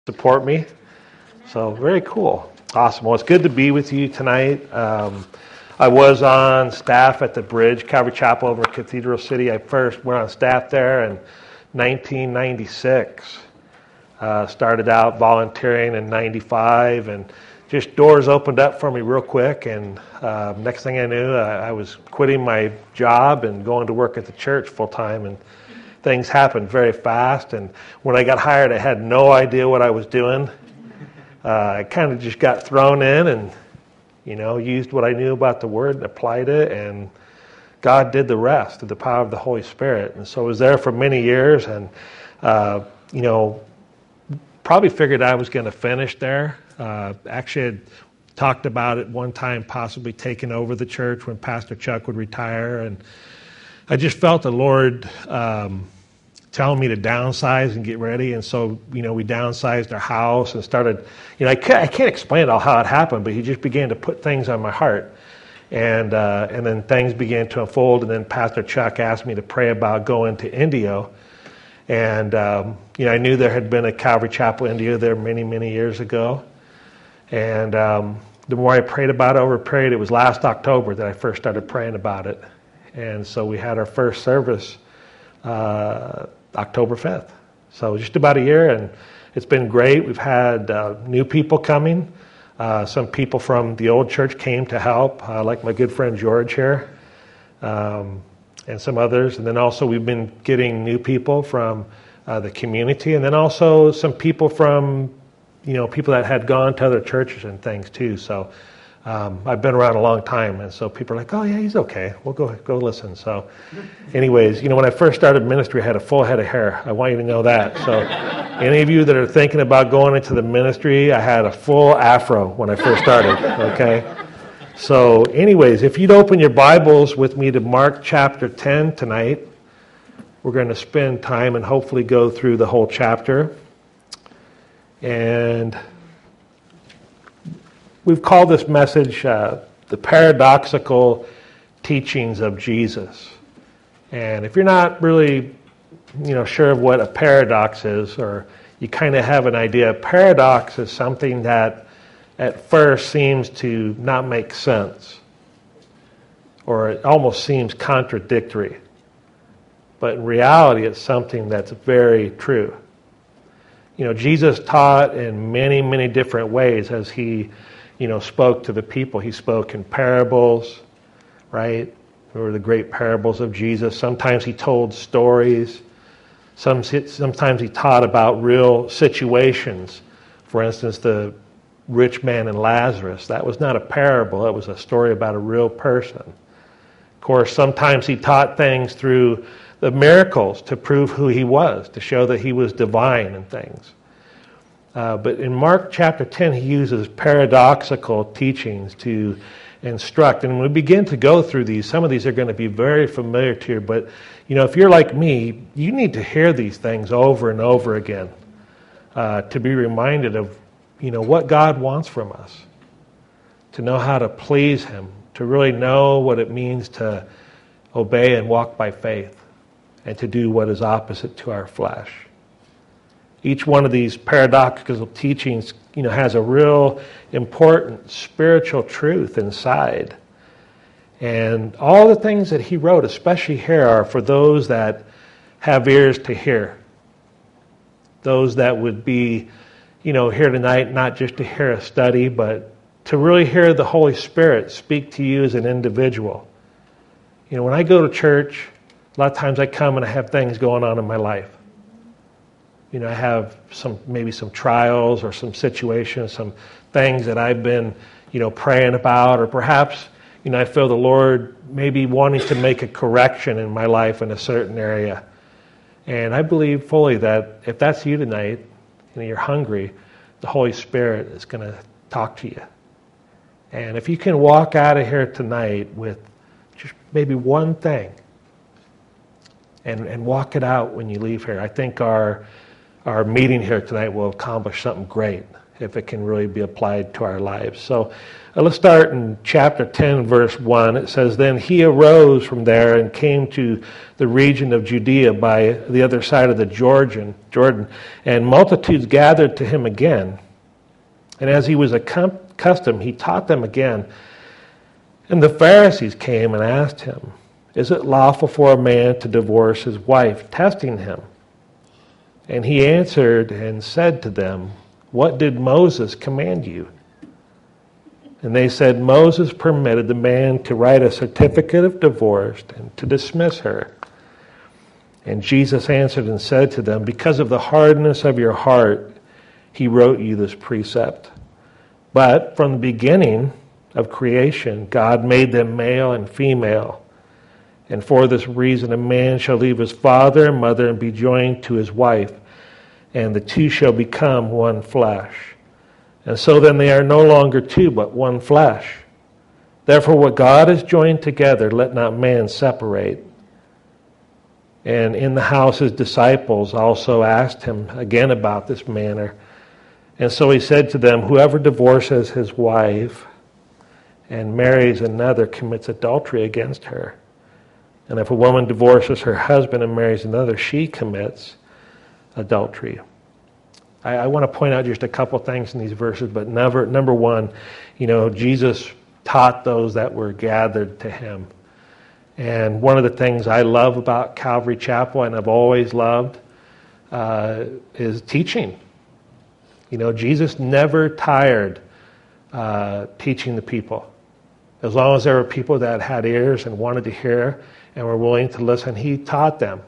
support me. So very cool. Awesome. Well, it's good to be with you tonight. I was on staff at the Bridge Calvary Chapel over in Cathedral City. I first went on staff there in 1996. Started out volunteering in 95, and just doors opened up for me real quick. And next thing I knew, I was quitting my job and going to work at the church full time. And things happened very fast. And when I got hired, I had no idea what I was doing. I kind of just got thrown in and used what I knew about the Word and applied it, and God did the rest through the power of the Holy Spirit. And so I was there for many years, and probably figured I was going to finish there. Actually, had talked about it one time, possibly taking over the church when Pastor Chuck would retire, and I just felt the Lord telling me to downsize and get ready. And so, we downsized our house and started, I can't explain all how it happened, but he just began to put things on my heart. And then things began to unfold. And then Pastor Chuck asked me to pray about going to Indio. And, I knew there had been a Calvary Chapel Indio there many, many years ago. And the more I prayed about it, it was last October that I first started praying about it. And so we had our first service October 5th. So just about a year, and it's been great. We've had new people coming. Some people from the old church came to help, like my good friend George here, and some others. And then also we've been getting new people from the community, and then also some people from, people that had gone to other churches and things too. So I've been around a long time, and so people are like, oh yeah, he's okay. We'll go listen. So anyways, when I first started ministry, I had a full head of hair. I want you to know that. So any of you that are thinking about going into the ministry, I had a full afro when I first started, okay? So anyways, if you'd open your Bibles with me to Mark chapter 10 tonight, we're going to spend time and hopefully go through the whole chapter. And we've called this message the paradoxical teachings of Jesus. And if you're not really, sure of what a paradox is, or you kind of have an idea, a paradox is something that at first seems to not make sense, or it almost seems contradictory. But in reality, it's something that's very true. Jesus taught in many, many different ways as he spoke to the people. He spoke in parables, right? There were the great parables of Jesus. Sometimes he told stories. Sometimes he taught about real situations. For instance, the rich man and Lazarus. That was not a parable. It was a story about a real person. Of course, sometimes he taught things through the miracles to prove who he was, to show that he was divine and things. But in Mark chapter 10, he uses paradoxical teachings to instruct. And when we begin to go through these, some of these are going to be very familiar to you. But, if you're like me, you need to hear these things over and over again to be reminded of, what God wants from us, to know how to please him, to really know what it means to obey and walk by faith, and to do what is opposite to our flesh. Each one of these paradoxical teachings, has a real important spiritual truth inside. And all the things that he wrote, especially here, are for those that have ears to hear. Those that would be, here tonight, not just to hear a study, but to really hear the Holy Spirit speak to you as an individual. When I go to church, a lot of times I come and I have things going on in my life. I have maybe some trials or some situations, some things that I've been, praying about, or perhaps, I feel the Lord maybe wanting to make a correction in my life in a certain area. And I believe fully that if that's you tonight, you're hungry, the Holy Spirit is going to talk to you. And if you can walk out of here tonight with just maybe one thing, and walk it out when you leave here, I think our our meeting here tonight will accomplish something great if it can really be applied to our lives. So let's start in chapter 10, verse 1. It says, "Then he arose from there and came to the region of Judea by the other side of the Jordan, and multitudes gathered to him again. And as he was accustomed, he taught them again. And the Pharisees came and asked him, 'Is it lawful for a man to divorce his wife?' testing him. And he answered and said to them, 'What did Moses command you?' And they said, 'Moses permitted the man to write a certificate of divorce and to dismiss her.' And Jesus answered and said to them, 'Because of the hardness of your heart, he wrote you this precept. But from the beginning of creation, God made them male and female. And for this reason, a man shall leave his father and mother and be joined to his wife, and the two shall become one flesh. And so then they are no longer two, but one flesh. Therefore, what God has joined together, let not man separate.' And in the house his disciples also asked him again about this matter. And so he said to them, 'Whoever divorces his wife and marries another commits adultery against her. And if a woman divorces her husband and marries another, she commits adultery.'" I want to point out just a couple things in these verses, but number one, Jesus taught those that were gathered to him. And one of the things I love about Calvary Chapel, and I've always loved, is teaching. Jesus never tired teaching the people. As long as there were people that had ears and wanted to hear and were willing to listen, he taught them.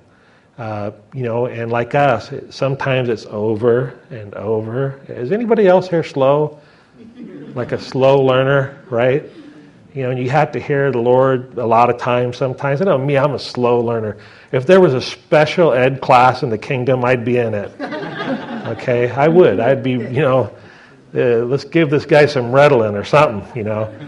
And like us, sometimes it's over and over. Is anybody else here slow? Like a slow learner, right? And you have to hear the Lord a lot of times sometimes. I know me, I'm a slow learner. If there was a special ed class in the kingdom, I'd be in it. Okay, I would. I'd be, let's give this guy some Ritalin or something,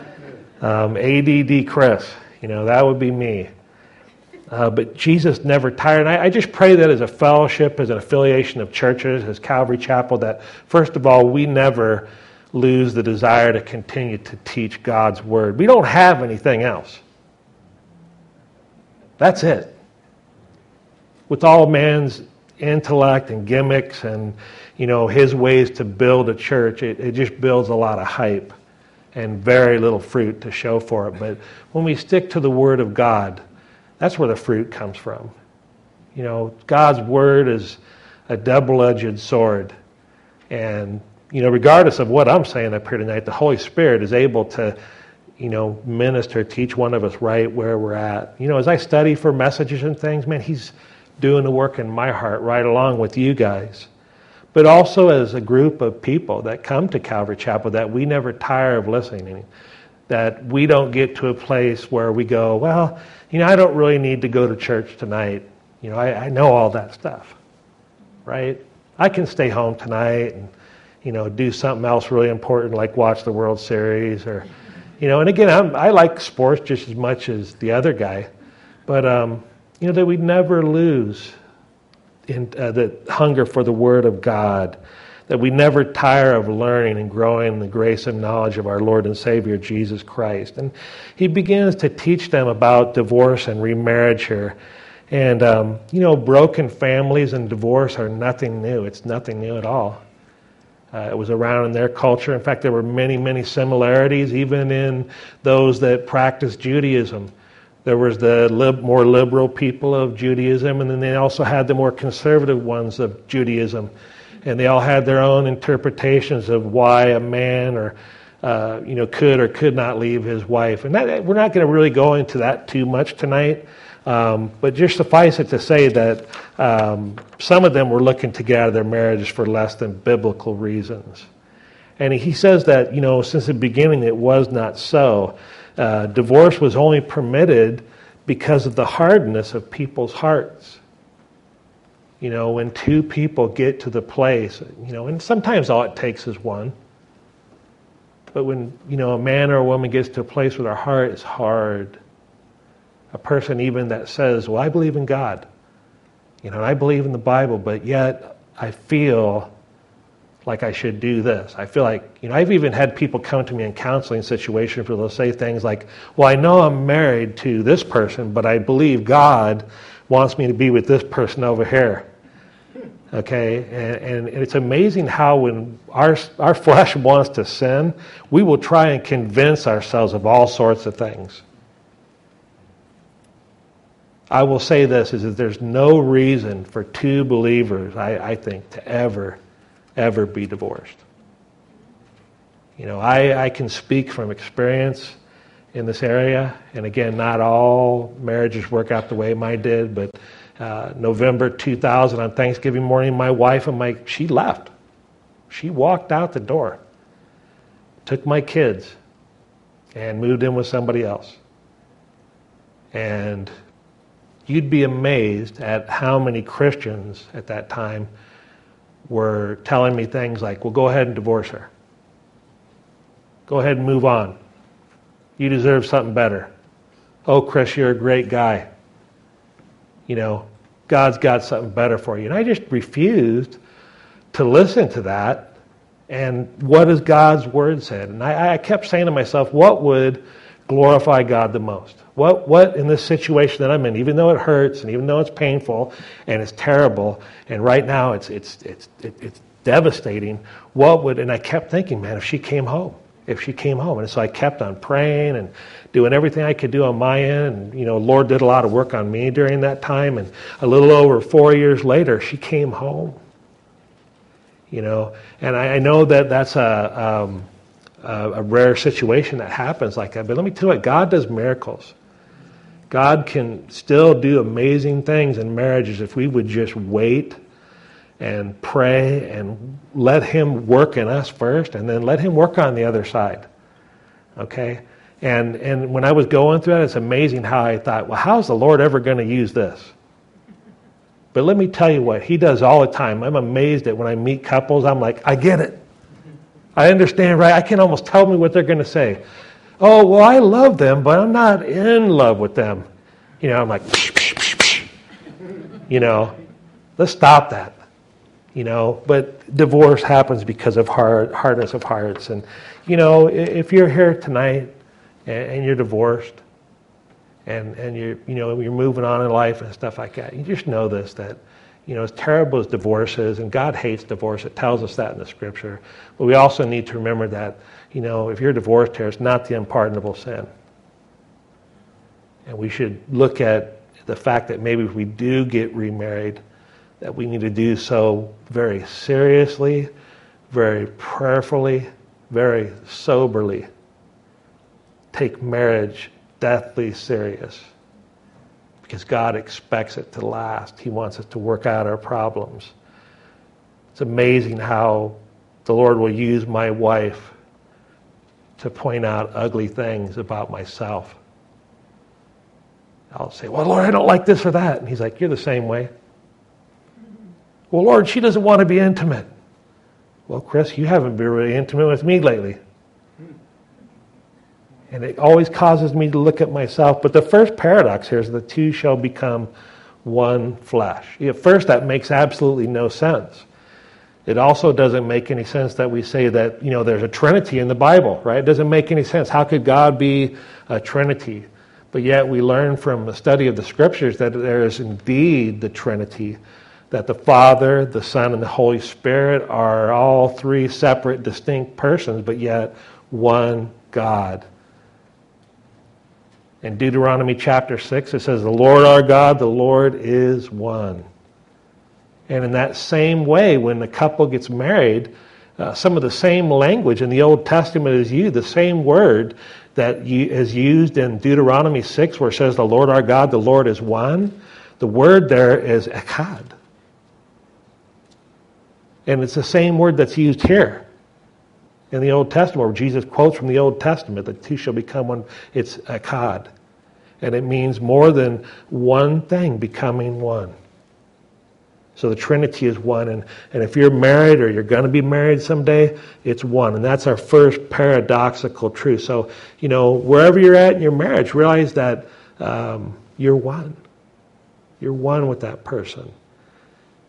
ADD Chris, that would be me. But Jesus never tired. And I just pray that as a fellowship, as an affiliation of churches, as Calvary Chapel, that first of all, we never lose the desire to continue to teach God's Word. We don't have anything else. That's it. With all man's intellect and gimmicks and, his ways to build a church, it just builds a lot of hype and very little fruit to show for it. But when we stick to the Word of God, that's where the fruit comes from. God's Word is a double-edged sword. And, regardless of what I'm saying up here tonight, the Holy Spirit is able to, minister to each one of us right where we're at. As I study for messages and things, man, he's doing the work in my heart right along with you guys. But also as a group of people that come to Calvary Chapel that we never tire of listening, that we don't get to a place where we go, well, I don't really need to go to church tonight. I know all that stuff, right? I can stay home tonight and, do something else really important like watch the World Series or, and again, I like sports just as much as the other guy. But, that we never lose in the hunger for the Word of God, that we never tire of learning and growing in the grace and knowledge of our Lord and Savior, Jesus Christ. And he begins to teach them about divorce and remarriage here. And, broken families and divorce are nothing new. It's nothing new at all. It was around in their culture. In fact, there were many, many similarities, even in those that practiced Judaism. There was the more liberal people of Judaism, and then they also had the more conservative ones of Judaism. And they all had their own interpretations of why a man or could or could not leave his wife. And we're not going to really go into that too much tonight. But just suffice it to say that some of them were looking to get out of their marriages for less than biblical reasons. And he says that, since the beginning it was not so. Divorce was only permitted because of the hardness of people's hearts. When two people get to the place, and sometimes all it takes is one. But when, a man or a woman gets to a place where their heart is hard, a person even that says, well, I believe in God, and I believe in the Bible, but yet I feel like I should do this. I feel like, I've even had people come to me in counseling situations where they'll say things like, well, I know I'm married to this person, but I believe God wants me to be with this person over here. Okay? And it's amazing how when our flesh wants to sin, we will try and convince ourselves of all sorts of things. I will say this, is that there's no reason for two believers, I think, to ever be divorced. I can speak from experience in this area, and again, not all marriages work out the way mine did, but November 2000 on Thanksgiving morning, my wife she left. She walked out the door, took my kids, and moved in with somebody else. And you'd be amazed at how many Christians at that time were telling me things like, well, go ahead and divorce her. Go ahead and move on. You deserve something better. Oh, Chris, you're a great guy. God's got something better for you. And I just refused to listen to that. And what has God's word said? And I kept saying to myself, what would glorify God the most? What in this situation that I'm in, even though it hurts and even though it's painful and it's terrible, and right now it's devastating, and I kept thinking, man, if she came home. And so I kept on praying and doing everything I could do on my end. And, Lord did a lot of work on me during that time. And a little over 4 years later, she came home. And I know that that's a rare situation that happens like that. But let me tell you what, God does miracles. God can still do amazing things in marriages if we would just wait and pray and let Him work in us first, and then let Him work on the other side. Okay? And when I was going through that, it's amazing how I thought, well, how's the Lord ever going to use this? But let me tell you what, He does all the time. I'm amazed that when I meet couples, I'm like, I get it. I understand, right? I can almost tell me what they're going to say. Oh, well, I love them, but I'm not in love with them. I'm like, let's stop that. But divorce happens because of hardness of hearts. And, if you're here tonight and you're divorced and you're moving on in life and stuff like that, you just know this, that, as terrible as divorce is, and God hates divorce, it tells us that in the Scripture, but we also need to remember that, if you're divorced here, it's not the unpardonable sin. And we should look at the fact that maybe if we do get remarried, that we need to do so very seriously, very prayerfully, very soberly. Take marriage deathly serious, because God expects it to last. He wants us to work out our problems. It's amazing how the Lord will use my wife to point out ugly things about myself. I'll say, well, Lord, I don't like this or that. And He's like, you're the same way. Well, Lord, she doesn't want to be intimate. Well, Chris, you haven't been really intimate with me lately. And it always causes me to look at myself. But the first paradox here is the two shall become one flesh. At first, that makes absolutely no sense. It also doesn't make any sense that we say that, there's a Trinity in the Bible, right? It doesn't make any sense. How could God be a Trinity? But yet we learn from the study of the Scriptures that there is indeed the Trinity, that the Father, the Son, and the Holy Spirit are all three separate, distinct persons, but yet one God. In Deuteronomy chapter 6, it says, the Lord our God, the Lord is one. And in that same way, when the couple gets married, some of the same language in the Old Testament is used, the same word that is used in Deuteronomy 6, where it says, the Lord our God, the Lord is one. The word there is echad. And it's the same word that's used here in the Old Testament, where Jesus quotes from the Old Testament, the two shall become one. It's echad. And it means more than one thing becoming one. So the Trinity is one. And if you're married or you're going to be married someday, it's one. And that's our first paradoxical truth. So, wherever you're at in your marriage, realize that you're one. You're one with that person.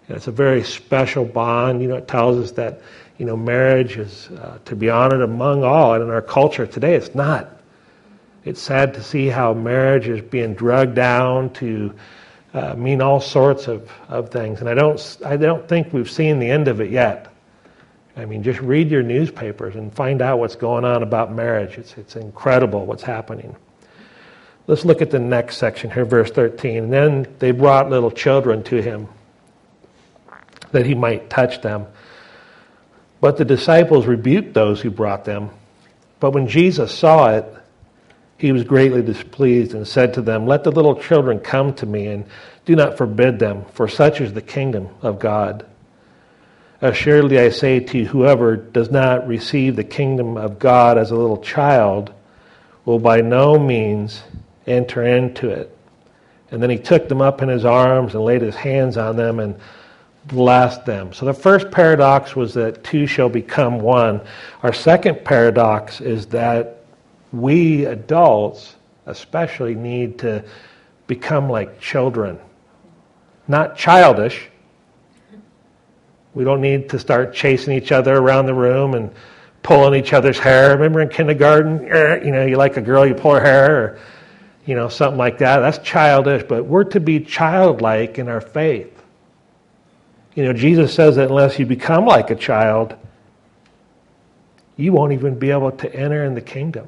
And it's a very special bond. It tells us that, marriage is to be honored among all. And in our culture today, it's not. It's sad to see how marriage is being drugged down to mean all sorts of things. And I don't think we've seen the end of it yet. I mean, just read your newspapers and find out what's going on about marriage. It's incredible what's happening. Let's look at the next section here, verse 13. And then they brought little children to him, that he might touch them. But the disciples rebuked those who brought them. But when Jesus saw it, he was greatly displeased and said to them, "Let the little children come to me, and do not forbid them, for such is the kingdom of God. Assuredly I say to you, whoever does not receive the kingdom of God as a little child will by no means enter into it." And then he took them up in his arms and laid his hands on them and blessed them. So the first paradox was that two shall become one. Our second paradox is that we adults especially need to become like children. Not childish. We don't need to start chasing each other around the room and pulling each other's hair. Remember in kindergarten, you like a girl, you pull her hair, or something like that. That's childish, but we're to be childlike in our faith. Jesus says that unless you become like a child, you won't even be able to enter in the kingdom.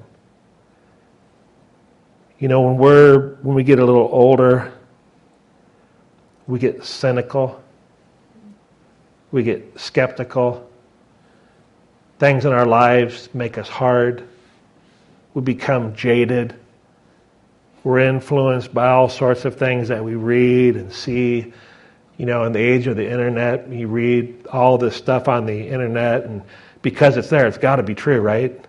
When we get a little older, we get cynical, we get skeptical. Things in our lives make us hard. We become jaded. We're influenced by all sorts of things that we read and see. In the age of the internet, you read all this stuff on the internet, and because it's there, it's got to be true, right?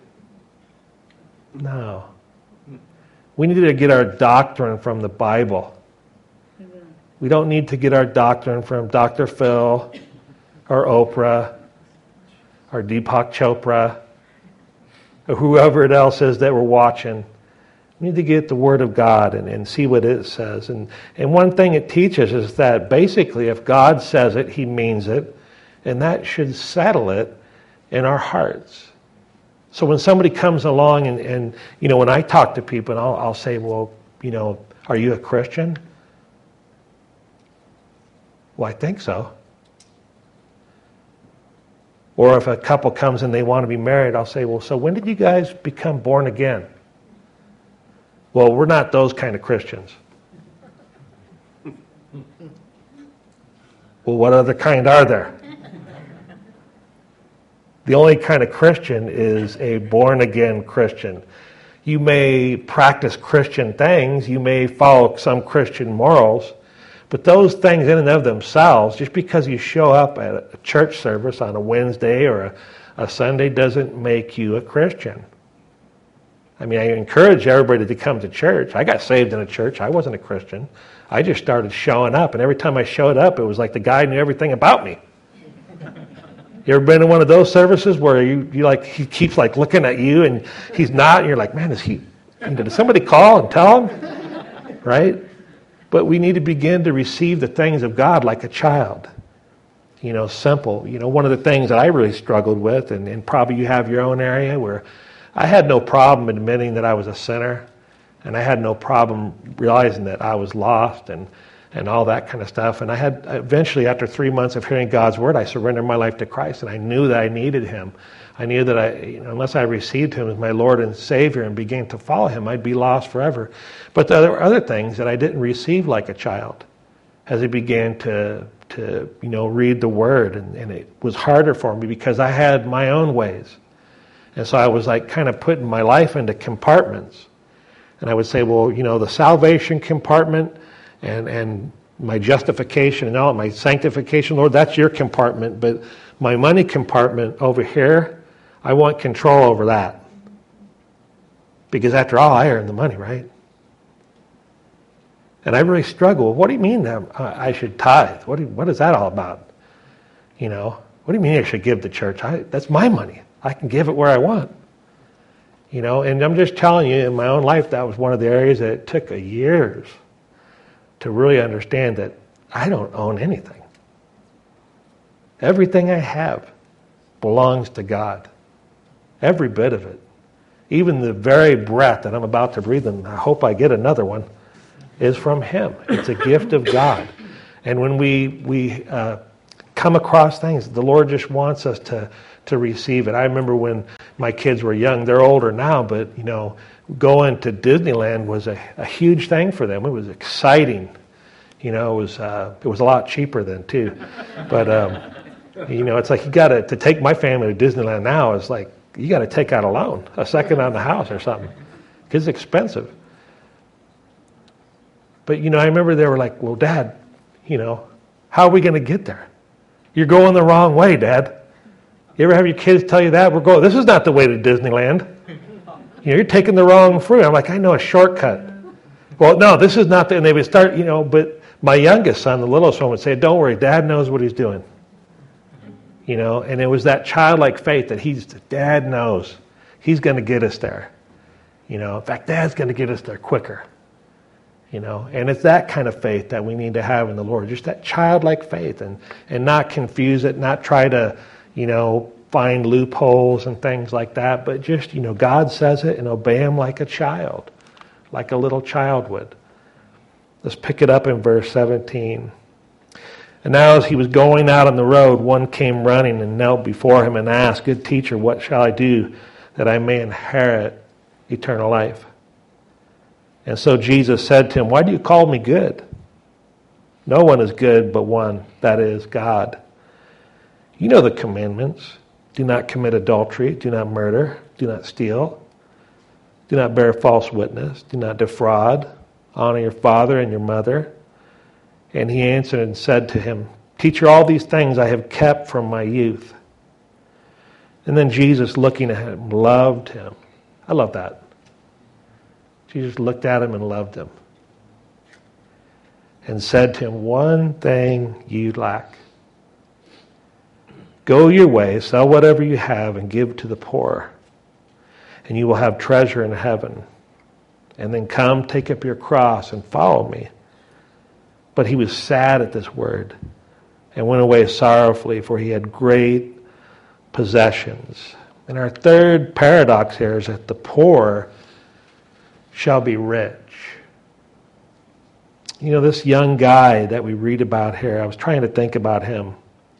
No. We need to get our doctrine from the Bible. We don't need to get our doctrine from Dr. Phil or Oprah or Deepak Chopra or whoever else is that we're watching. We need to get the Word of God and see what it says. And one thing it teaches is that basically if God says it, He means it, and that should settle it in our hearts. So when somebody comes along and when I talk to people, and I'll say, well, are you a Christian? Well, I think so. Or if a couple comes and they want to be married, I'll say, well, so when did you guys become born again? Well, we're not those kind of Christians. Well, what other kind are there? The only kind of Christian is a born-again Christian. You may practice Christian things, you may follow some Christian morals, but those things in and of themselves, just because you show up at a church service on a Wednesday or a Sunday doesn't make you a Christian. I mean, I encourage everybody to come to church. I got saved in a church. I wasn't a Christian. I just started showing up, and every time I showed up, it was like the guy knew everything about me. You ever been in one of those services where he keeps looking at you and he's not, and you're like, man, did somebody call and tell him? Right? But we need to begin to receive the things of God like a child. Simple. One of the things that I really struggled with, and probably you have your own area where I had no problem admitting that I was a sinner, and I had no problem realizing that I was lost and all that kind of stuff. And I had eventually, after 3 months of hearing God's word, I surrendered my life to Christ, and I knew that I needed Him. I knew that unless I received Him as my Lord and Savior and began to follow Him, I'd be lost forever. But there were other things that I didn't receive like a child as I began to read the Word, and it was harder for me because I had my own ways. And so I was kind of putting my life into compartments. And I would say, well, the salvation compartment and my justification and all, my sanctification, Lord, that's your compartment. But my money compartment over here, I want control over that. Because after all, I earn the money, right? And I really struggle. What do you mean that I should tithe? What is that all about? What do you mean I should give to church? That's my money. I can give it where I want. And I'm just telling you, in my own life, that was one of the areas that it took years to really understand that I don't own anything. Everything I have belongs to God. Every bit of it. Even the very breath that I'm about to breathe, and I hope I get another one, is from Him. It's a gift of God. And when we come across things, the Lord just wants us to receive it. I remember when my kids were young. They're older now, but going to Disneyland was a huge thing for them. It was exciting. It was a lot cheaper then too. But it's like you got to take my family to Disneyland now. It's like you got to take out a loan, a second on the house or something, because it's expensive. But I remember they were like, "Well, Dad, how are we going to get there? You're going the wrong way, Dad." You ever have your kids tell you that? This is not the way to Disneyland. You're taking the wrong route. I'm like, I know a shortcut. Well, no, this is not and they would start, but my youngest son, the littlest one, would say, "Don't worry, Dad knows what he's doing." And it was that childlike faith that Dad knows he's going to get us there. In fact, Dad's going to get us there quicker. And it's that kind of faith that we need to have in the Lord, just that childlike faith, and not confuse it, not try to, find loopholes and things like that, but just, God says it and obey Him like a child, like a little child would. Let's pick it up in verse 17. And now as He was going out on the road, one came running and knelt before Him and asked, "Good teacher, what shall I do that I may inherit eternal life?" And so Jesus said to him, "Why do you call me good? No one is good but one, that is God. You know the commandments. Do not commit adultery. Do not murder. Do not steal. Do not bear false witness. Do not defraud. Honor your father and your mother." And he answered and said to him, "Teacher, all these things I have kept from my youth." And then Jesus, looking at him, loved him. I love that. Jesus looked at him and loved him. And said to him, "One thing you lack. Go your way, sell whatever you have, and give to the poor, and you will have treasure in heaven. And then come, take up your cross, and follow me." But he was sad at this word, and went away sorrowfully, for he had great possessions. And our third paradox here is that the poor shall be rich. This young guy that we read about here, I was trying to think about him.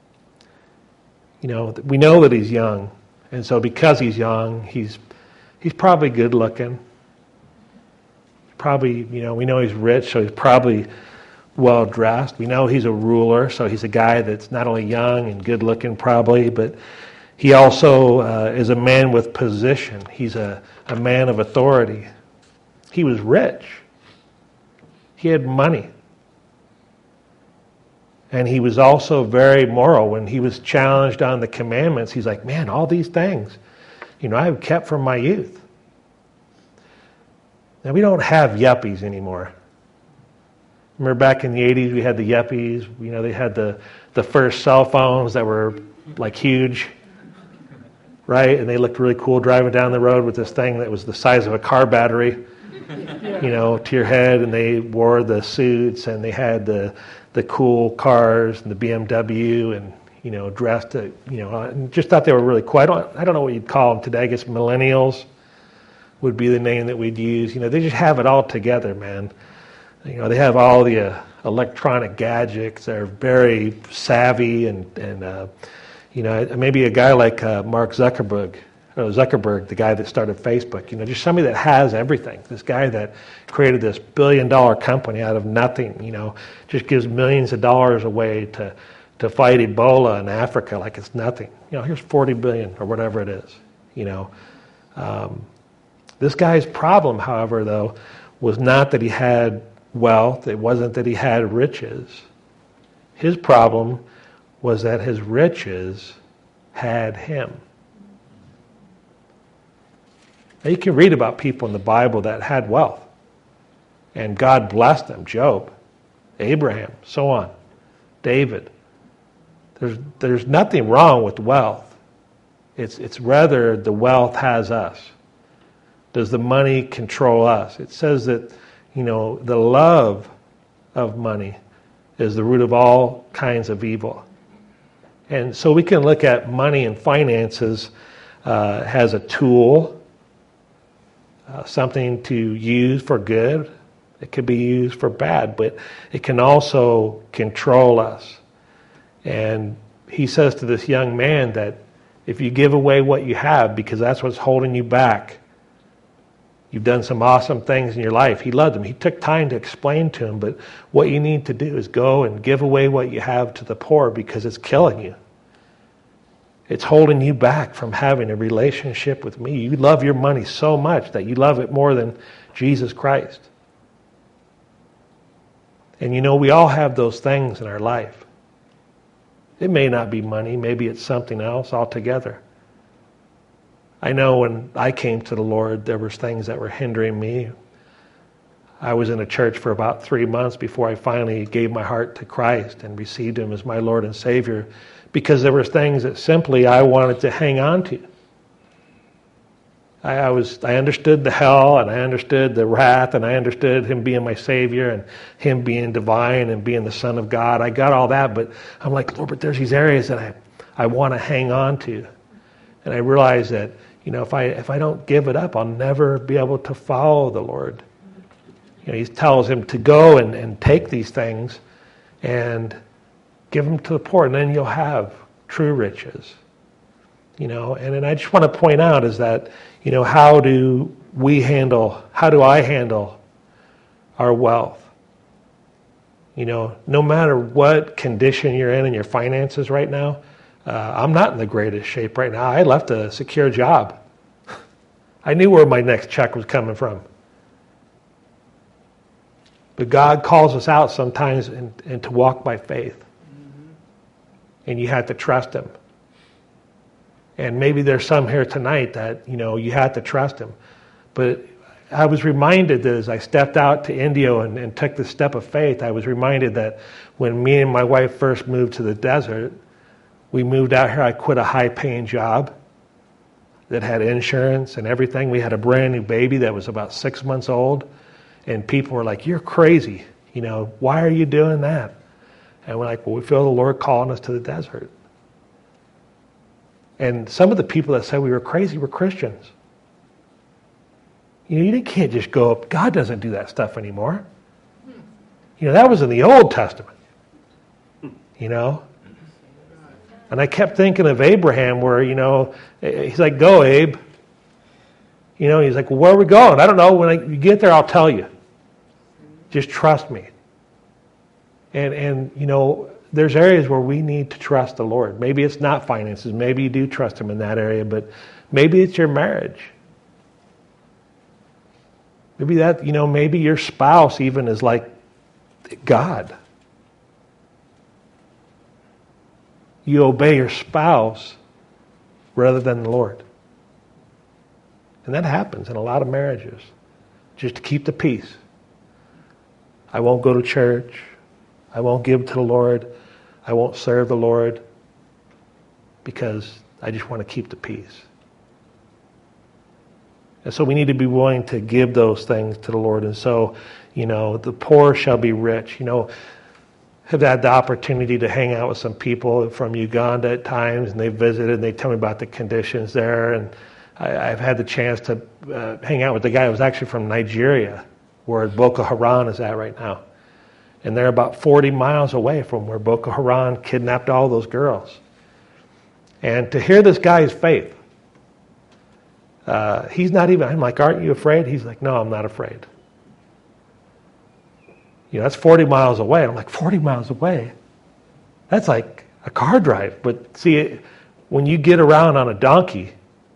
We know that he's young, and so because he's young, he's probably good looking. Probably, we know he's rich, so he's probably well dressed. We know he's a ruler, so he's a guy that's not only young and good looking probably, but he also is a man with position. He's a man of authority. He was rich. He had money. And he was also very moral. When he was challenged on the commandments, he's like, "Man, all these things, I have kept from my youth." Now, we don't have yuppies anymore. Remember back in the 80s, we had the yuppies. They had the first cell phones that were like huge, right? And they looked really cool driving down the road with this thing that was the size of a car battery, to your head. And they wore the suits, and they had the cool cars and the BMW, and dressed, and just thought they were really cool. I don't know what you'd call them today. I guess millennials would be the name that we'd use. They just have it all together, man. They have all the electronic gadgets. They're very savvy, and maybe a guy like Mark Zuckerberg, the guy that started Facebook. Just somebody that has everything. This guy that created this billion-dollar company out of nothing. Just gives millions of dollars away to fight Ebola in Africa like it's nothing. Here's $40 billion or whatever it is. This guy's problem, however, though, was not that he had wealth. It wasn't that he had riches. His problem was that his riches had him. Now, you can read about people in the Bible that had wealth, and God blessed them. Job, Abraham, so on. David. There's nothing wrong with wealth. It's rather the wealth has us. Does the money control us? It says that, the love of money is the root of all kinds of evil. And so we can look at money and finances as a tool, something to use for good. It could be used for bad, but it can also control us. And he says to this young man that if you give away what you have because that's what's holding you back, you've done some awesome things in your life. He loved him. He took time to explain to him, but what you need to do is go and give away what you have to the poor because it's killing you. It's holding you back from having a relationship with me. You love your money so much that you love it more than Jesus Christ. And you know, we all have those things in our life. It may not be money. Maybe it's something else altogether. I know when I came to the Lord, there was things that were hindering me. I was in a church for about 3 months before I finally gave my heart to Christ and received Him as my Lord and Savior, because there were things that simply I wanted to hang on to. I understood the hell, and I understood the wrath, and I understood Him being my Savior and Him being divine and being the Son of God. I got all that, but I'm like, Lord, but there's these areas that I want to hang on to. And I realized that, you know, if I don't give it up, I'll never be able to follow the Lord. You know, He tells him to go and take these things and give them to the poor, and then you'll have true riches. You know, and then I just want to point out is that, you know, how do I handle our wealth? You know, no matter what condition you're in your finances right now, I'm not in the greatest shape right now. I left a secure job. I knew where my next check was coming from. But God calls us out sometimes and to walk by faith. Mm-hmm. And you have to trust Him. And maybe there's some here tonight that, you know, you have to trust Him. But I was reminded that as I stepped out to Indio and took the step of faith, I was reminded that when me and my wife first moved to the desert, we moved out here, I quit a high-paying job that had insurance and everything. We had a brand new baby that was about 6 months old. And people were like, you're crazy. You know, why are you doing that? And we're like, well, we feel the Lord calling us to the desert. And some of the people that said we were crazy were Christians. You know, you can't just go up. God doesn't do that stuff anymore. You know, that was in the Old Testament. You know? And I kept thinking of Abraham where, you know, he's like, go, Abe. You know, he's like, well, where are we going? I don't know. When you get there, I'll tell you. Just trust me. And you know, there's areas where we need to trust the Lord. Maybe it's not finances. Maybe you do trust Him in that area, but maybe it's your marriage. Maybe that, you know, maybe your spouse even is like God. You obey your spouse rather than the Lord. And that happens in a lot of marriages. Just to keep the peace. I won't go to church. I won't give to the Lord. I won't serve the Lord because I just want to keep the peace. And so we need to be willing to give those things to the Lord. And so, you know, the poor shall be rich. You know, I've had the opportunity to hang out with some people from Uganda at times, and they visited and they tell me about the conditions there. And I've had the chance to hang out with the guy who was actually from Nigeria, where Boko Haram is at right now. And they're about 40 miles away from where Boko Haram kidnapped all those girls. And to hear this guy's faith, he's not even, I'm like, aren't you afraid? He's like, no, I'm not afraid. You know, that's 40 miles away. I'm like, 40 miles away? That's like a car drive. But see, when you get around on a donkey,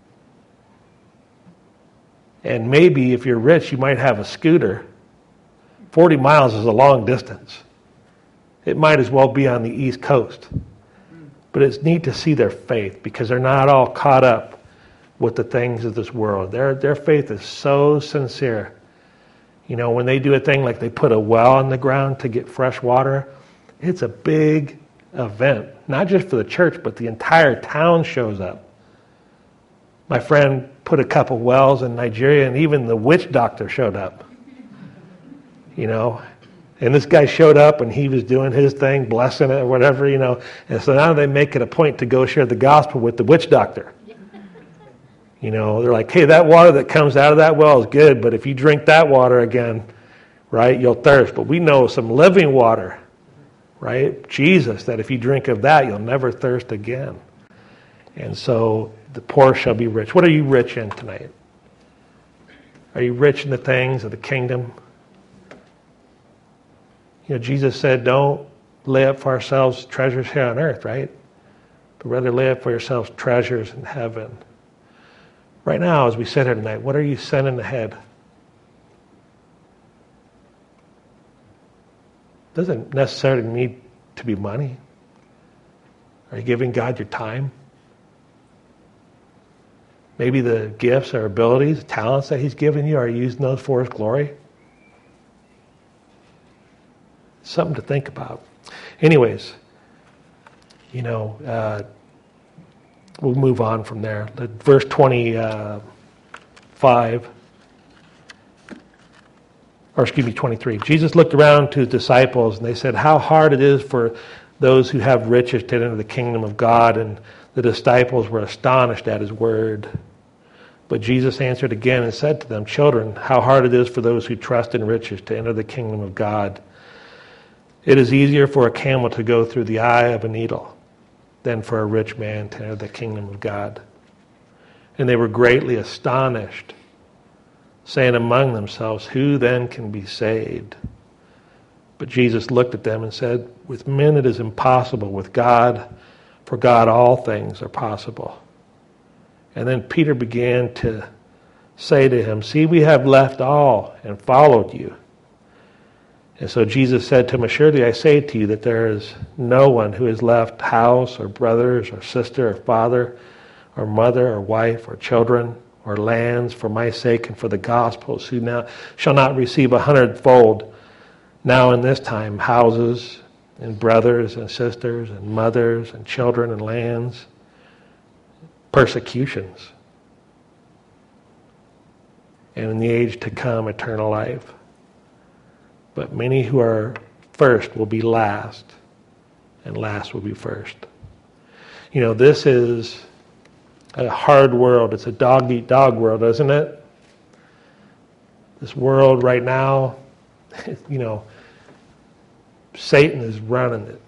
and maybe if you're rich, you might have a scooter. 40 miles is a long distance. It might as well be on the East Coast. But it's neat to see their faith because they're not all caught up with the things of this world. Their faith is so sincere. You know, when they do a thing like they put a well in the ground to get fresh water, it's a big event. Not just for the church, but the entire town shows up. My friend put a couple wells in Nigeria, and even the witch doctor showed up. You know, And this guy showed up and he was doing his thing, blessing it or whatever, And so now they make it a point to go share the gospel with the witch doctor. They're like, hey, that water that comes out of that well is good, but if you drink that water again, right, you'll thirst. But we know some living water, right? Jesus, that if you drink of that, you'll never thirst again. And so the poor shall be rich. What are you rich in tonight? Are you rich in the things of the kingdom? Jesus said, don't lay up for ourselves treasures here on earth, right? But rather lay up for yourselves treasures in heaven. Right now, as we sit here tonight, what are you sending ahead? Doesn't necessarily need to be money. Are you giving God your time? Maybe the gifts or abilities, talents that He's given you, are you using those for His glory? Something to think about. Anyways, we'll move on from there. Verse 25, 23. Jesus looked around to His disciples, and they said, how hard it is for those who have riches to enter the kingdom of God. And the disciples were astonished at His word. But Jesus answered again and said to them, children, how hard it is for those who trust in riches to enter the kingdom of God. It is easier for a camel to go through the eye of a needle than for a rich man to enter the kingdom of God. And they were greatly astonished, saying among themselves, who then can be saved? But Jesus looked at them and said, with men it is impossible, with God, for God all things are possible. And then Peter began to say to him, see, we have left all and followed you. And so Jesus said to him, assuredly I say to you that there is no one who has left house or brothers or sister or father or mother or wife or children or lands for my sake and for the gospel's, who now shall not receive 100-fold now in this time houses and brothers and sisters and mothers and children and lands, persecutions, and in the age to come eternal life. But many who are first will be last, and last will be first. This is a hard world. It's a dog-eat-dog world, isn't it? This world right now, Satan is running it.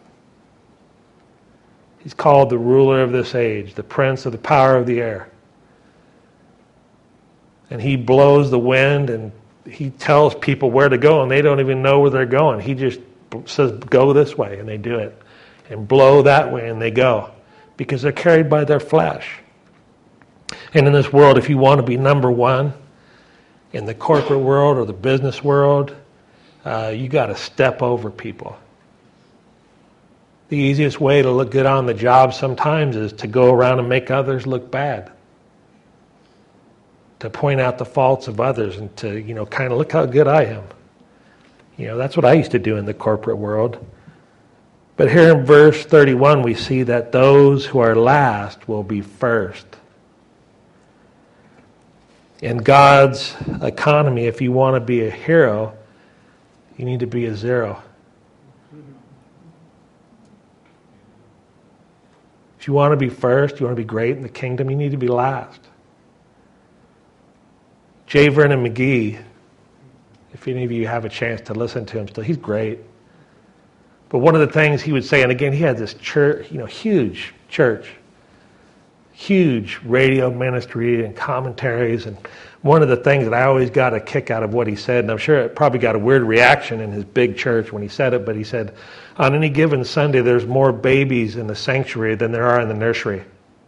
He's called the ruler of this age, the prince of the power of the air. And he blows the wind and he tells people where to go, and they don't even know where they're going. He just says, go this way, and they do it. And blow that way, and they go. Because they're carried by their flesh. And in this world, if you want to be number one in the corporate world or the business world, you got to step over people. The easiest way to look good on the job sometimes is to go around and make others look bad. To point out the faults of others and to, kind of look how good I am. That's what I used to do in the corporate world. But here in verse 31, we see that those who are last will be first. In God's economy, if you want to be a hero, you need to be a zero. If you want to be first, you want to be great in the kingdom, you need to be last. J. Vernon McGee, if any of you have a chance to listen to him still, he's great. But one of the things he would say, and again, he had this church, huge church, huge radio ministry and commentaries, and one of the things that I always got a kick out of what he said, and I'm sure it probably got a weird reaction in his big church when he said it, but he said, on any given Sunday, there's more babies in the sanctuary than there are in the nursery.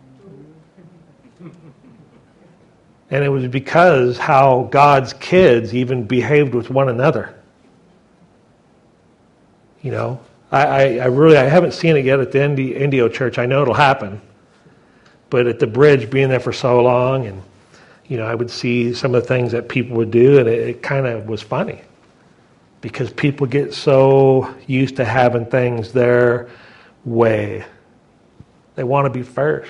And it was because how God's kids even behaved with one another. I haven't seen it yet at the Indio Church. I know it'll happen. But at the bridge, being there for so long, and I would see some of the things that people would do, and it kind of was funny. Because people get so used to having things their way. They want to be first.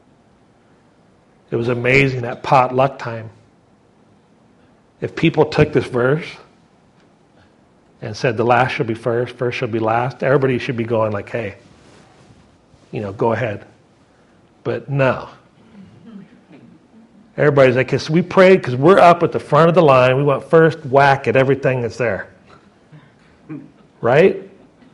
It was amazing at potluck time. If people took this verse and said the last shall be first, first shall be last, everybody should be going like, hey, go ahead. But no. Everybody's like, so we prayed because we're up at the front of the line. We want first whack at everything that's there. Right?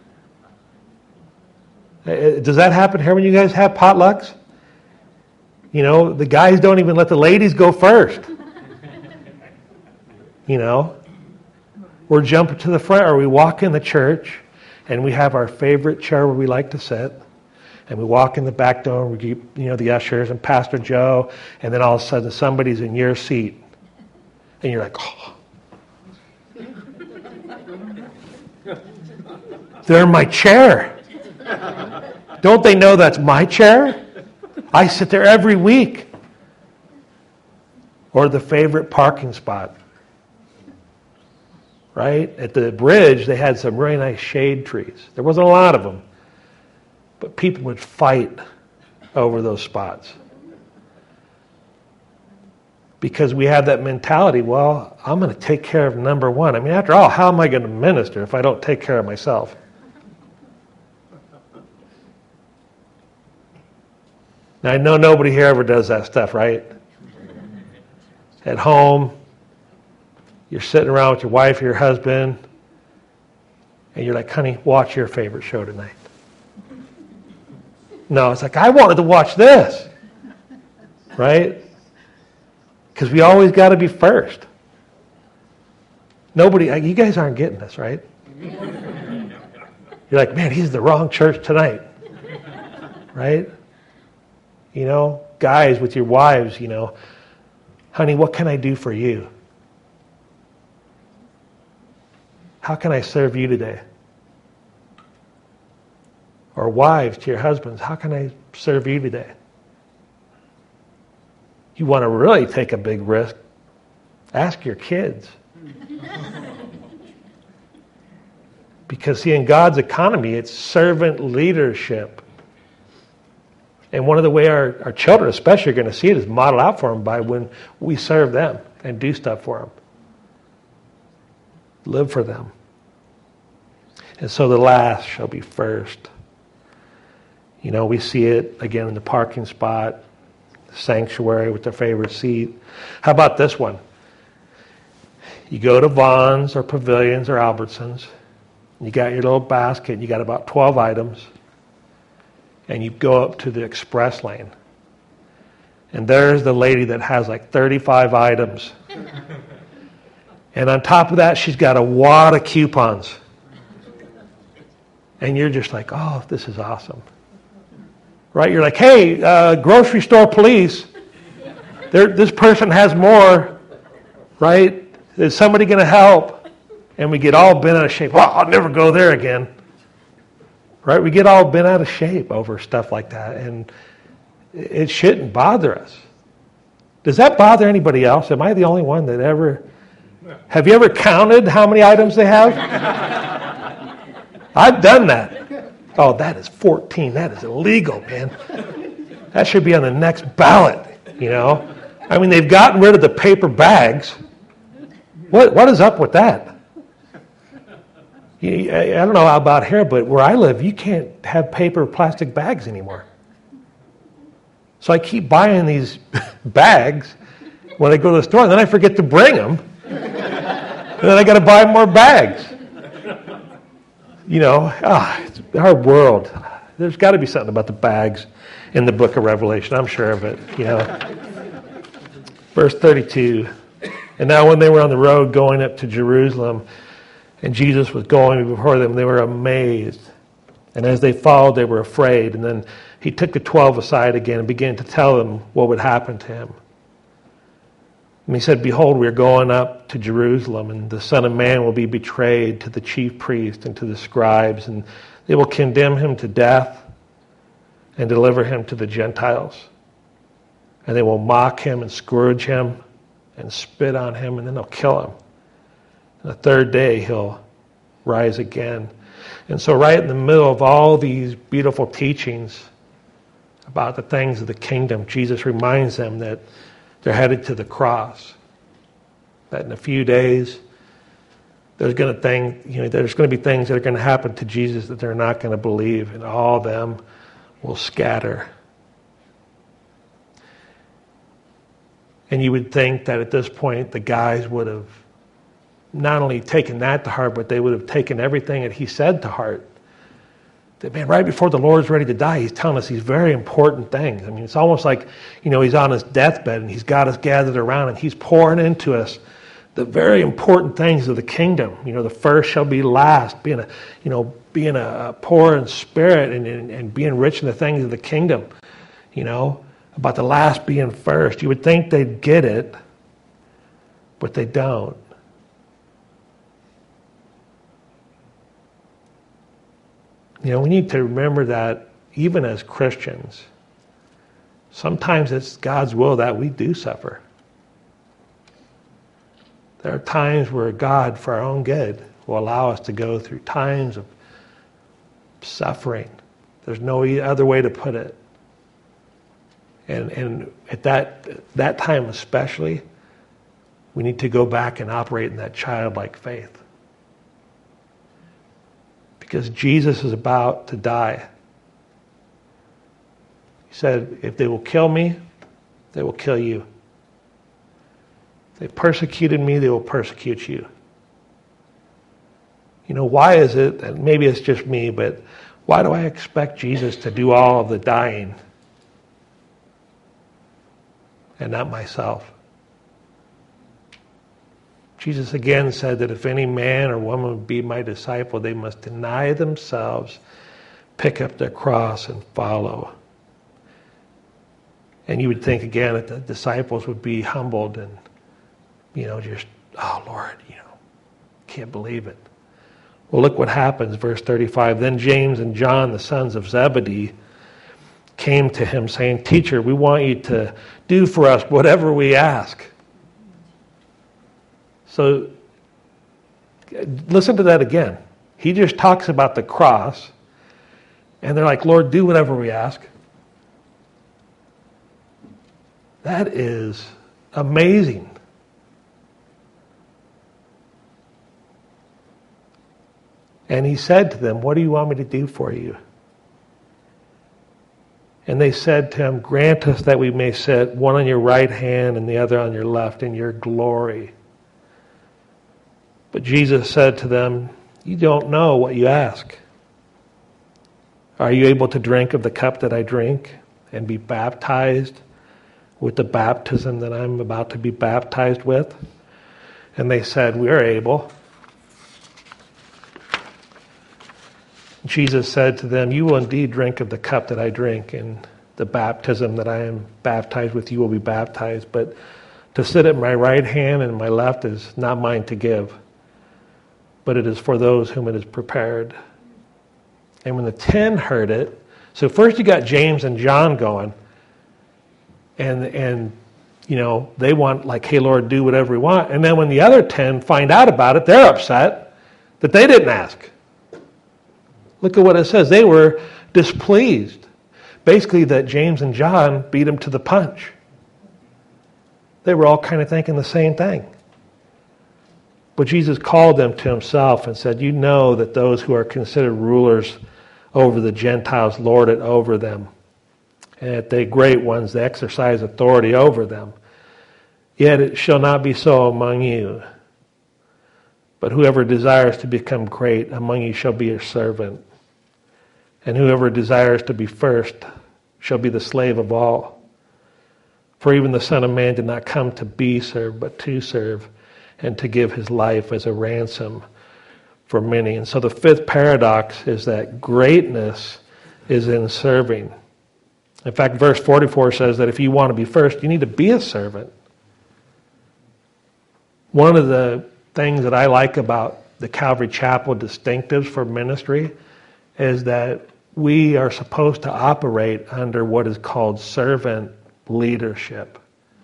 Does that happen here when you guys have potlucks? The guys don't even let the ladies go first. We're jumping to the front, or we walk in the church and we have our favorite chair where we like to sit. And we walk in the back door, and we keep, the ushers and Pastor Joe, and then all of a sudden somebody's in your seat. And you're like, oh. They're in my chair. Don't they know that's my chair? I sit there every week. Or the favorite parking spot. Right? At the bridge, they had some really nice shade trees. There wasn't a lot of them. But people would fight over those spots. Because we have that mentality, well, I'm going to take care of number one. I mean, after all, how am I going to minister if I don't take care of myself? Now, I know nobody here ever does that stuff, right? At home, you're sitting around with your wife or your husband, and you're like, honey, watch your favorite show tonight. No, it's like, I wanted to watch this. Right? Because we always got to be first. You guys aren't getting this, right? You're like, man, he's the wrong church tonight. Right? Guys with your wives, honey, what can I do for you? How can I serve you today? Or wives to your husbands, how can I serve you today? You want to really take a big risk? Ask your kids. Because see, in God's economy, it's servant leadership. And one of the way our children especially are going to see it is modeled out for them by when we serve them and do stuff for them. Live for them. And so the last shall be first. We see it again in the parking spot, the sanctuary with their favorite seat. How about this one? You go to Vons or Pavilions or Albertsons, you got your little basket, you got about 12 items, and you go up to the express lane. And there's the lady that has like 35 items. And on top of that, she's got a wad of coupons. And you're just like, oh, this is awesome. Right? You're like, hey, grocery store police, this person has more, right? Is somebody going to help? And we get all bent out of shape. Well, I'll never go there again. Right? We get all bent out of shape over stuff like that. And it shouldn't bother us. Does that bother anybody else? Am I the only one that ever... Have you ever counted how many items they have? I've done that. Oh, that is 14. That is illegal, man. That should be on the next ballot, I mean, they've gotten rid of the paper bags. What is up with that? I don't know about here, but where I live, you can't have paper or plastic bags anymore. So I keep buying these bags when I go to the store, and then I forget to bring them. And then I got to buy more bags. Our world. There's got to be something about the bags in the book of Revelation. I'm sure of it. Verse 32. And now when they were on the road going up to Jerusalem, and Jesus was going before them, they were amazed. And as they followed, they were afraid. And then he took the 12 aside again and began to tell them what would happen to him. And he said, behold, we are going up to Jerusalem, and the Son of Man will be betrayed to the chief priests and to the scribes, and they will condemn him to death and deliver him to the Gentiles. And they will mock him and scourge him and spit on him, and then they'll kill him. And the third day he'll rise again. And so right in the middle of all these beautiful teachings about the things of the kingdom, Jesus reminds them that they're headed to the cross. That in a few days, there's going to be things that are going to happen to Jesus that they're not going to believe, and all of them will scatter. And you would think that at this point the guys would have not only taken that to heart, but they would have taken everything that he said to heart. That, man, right before the Lord's ready to die, he's telling us these very important things. I mean, it's almost like, he's on his deathbed and he's got us gathered around and he's pouring into us the very important things of the kingdom. The first shall be last, being a poor in spirit and being rich in the things of the kingdom. About the last being first. You would think they'd get it, but they don't. We need to remember that even as Christians, sometimes it's God's will that we do suffer. There are times where God, for our own good, will allow us to go through times of suffering. There's no other way to put it. And at that time especially, we need to go back and operate in that childlike faith. Because Jesus is about to die. He said, if they will kill me, they will kill you. If they persecuted me, they will persecute you. Why is it, and maybe it's just me, but why do I expect Jesus to do all of the dying and not myself? Jesus again said that if any man or woman would be my disciple, they must deny themselves, pick up their cross, and follow. And you would think again that the disciples would be humbled and, just, oh Lord, can't believe it. Well, look what happens, verse 35. Then James and John, the sons of Zebedee, came to him saying, Teacher, we want you to do for us whatever we ask. So, listen to that again. He just talks about the cross, and they're like, Lord, do whatever we ask. That is amazing. And he said to them, what do you want me to do for you? And they said to him, grant us that we may sit one on your right hand and the other on your left in your glory. But Jesus said to them, you don't know what you ask. Are you able to drink of the cup that I drink and be baptized with the baptism that I'm about to be baptized with? And they said, we are able. Jesus said to them, you will indeed drink of the cup that I drink, and the baptism that I am baptized with, you will be baptized. But to sit at my right hand and my left is not mine to give, but it is for those whom it is prepared. And when the 10 heard it, so first you got James and John going, and they want, like, hey, Lord, do whatever we want. And then when the other 10 find out about it, they're upset that they didn't ask. Look at what it says. They were displeased. Basically, that James and John beat them to the punch. They were all kind of thinking the same thing. But Jesus called them to himself and said, you know that those who are considered rulers over the Gentiles lord it over them, and that the great ones they exercise authority over them. Yet it shall not be so among you. But whoever desires to become great among you shall be your servant. And whoever desires to be first shall be the slave of all. For even the Son of Man did not come to be served, but to serve, and to give his life as a ransom for many. And so the fifth paradox is that greatness is in serving. In fact, verse 44 says that if you want to be first, you need to be a servant. One of the things that I like about the Calvary Chapel distinctives for ministry is that we are supposed to operate under what is called servant leadership.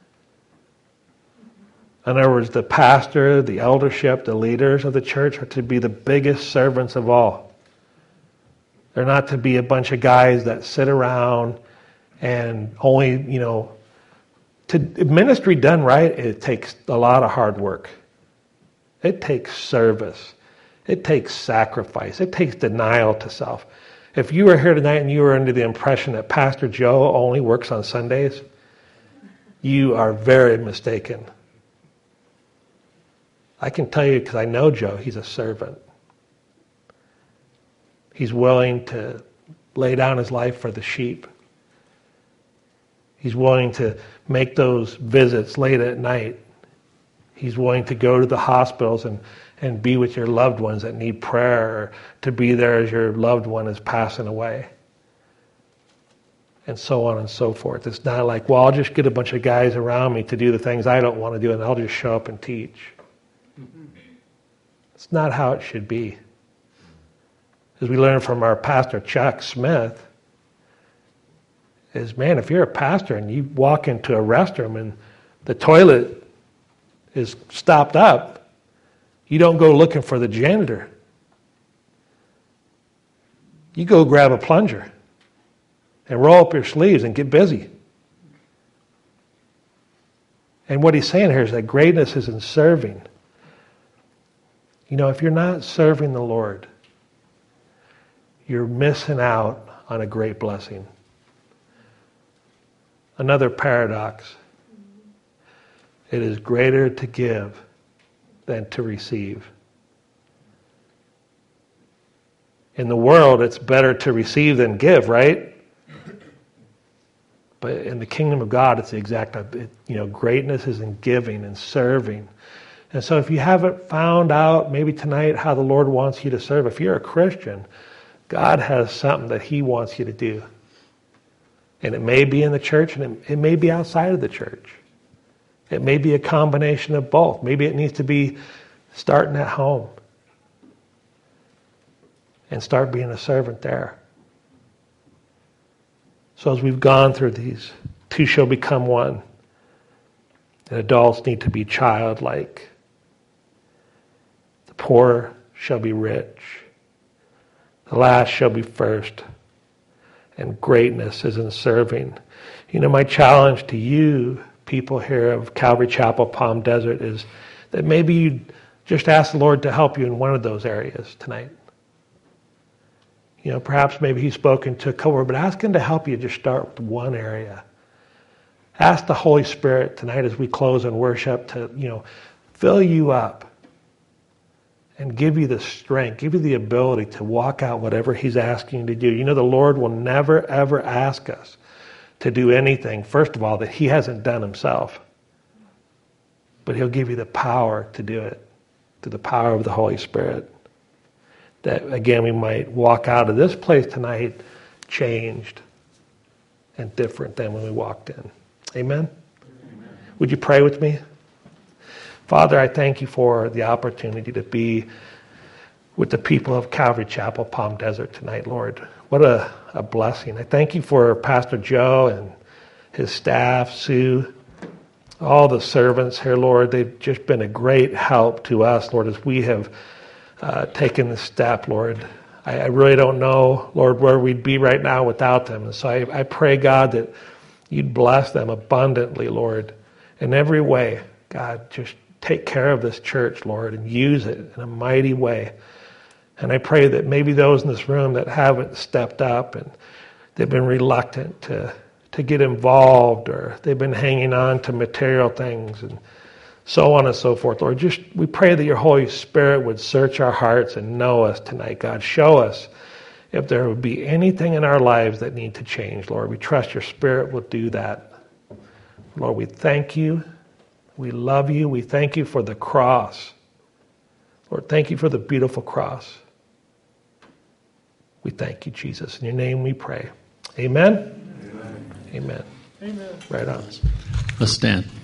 In other words, the pastor, the eldership, the leaders of the church are to be the biggest servants of all. They're not to be a bunch of guys that sit around and only, ministry done right, it takes a lot of hard work. It takes service. It takes sacrifice. It takes denial to self. If you were here tonight and you were under the impression that Pastor Joe only works on Sundays, you are very mistaken. I can tell you, because I know Joe, he's a servant. He's willing to lay down his life for the sheep. He's willing to make those visits late at night. He's willing to go to the hospitals and be with your loved ones that need prayer, or to be there as your loved one is passing away. And so on and so forth. It's not like, well, I'll just get a bunch of guys around me to do the things I don't want to do, and I'll just show up and teach. It's not how it should be. As we learned from our pastor, Chuck Smith, is, man, if you're a pastor and you walk into a restroom and the toilet is stopped up, you don't go looking for the janitor. You go grab a plunger and roll up your sleeves and get busy. And what he's saying here is that greatness is in serving. You know, if you're not serving the Lord, you're missing out on a great blessing. Another paradox. It is greater to give than to receive. In the world, it's better to receive than give, right? But in the kingdom of God, it's the exact opposite. Greatness is in giving and serving. And so if you haven't found out maybe tonight how the Lord wants you to serve, if you're a Christian, God has something that he wants you to do. And it may be in the church, and it may be outside of the church. It may be a combination of both. Maybe it needs to be starting at home and start being a servant there. So as we've gone through these, two shall become one. And adults need to be childlike. The poor shall be rich. The last shall be first. And greatness is in serving. My challenge to you, people here of Calvary Chapel, Palm Desert, is that maybe you just ask the Lord to help you in one of those areas tonight. Perhaps maybe he's spoken to a couple, but ask him to help you just start with one area. Ask the Holy Spirit tonight as we close in worship to, fill you up and give you the strength, give you the ability to walk out whatever he's asking you to do. The Lord will never, ever ask us to do anything, first of all, that he hasn't done himself. But he'll give you the power to do it, through the power of the Holy Spirit. That, again, we might walk out of this place tonight changed and different than when we walked in. Amen? Amen. Would you pray with me? Father, I thank you for the opportunity to be with the people of Calvary Chapel, Palm Desert tonight, Lord. What a blessing. I thank you for Pastor Joe and his staff, Sue, all the servants here, Lord. They've just been a great help to us, Lord, as we have taken this step, Lord. I really don't know, Lord, where we'd be right now without them. And so I pray, God, that you'd bless them abundantly, Lord, in every way. God, just take care of this church, Lord, and use it in a mighty way. And I pray that maybe those in this room that haven't stepped up and they've been reluctant to get involved, or they've been hanging on to material things and so on and so forth, Lord, we pray that your Holy Spirit would search our hearts and know us tonight, God. Show us if there would be anything in our lives that need to change, Lord. We trust your Spirit will do that. Lord, we thank you. We love you. We thank you for the cross. Lord, thank you for the beautiful cross. We thank you, Jesus. In your name we pray. Amen? Amen. Amen. Amen. Right on. Let's stand.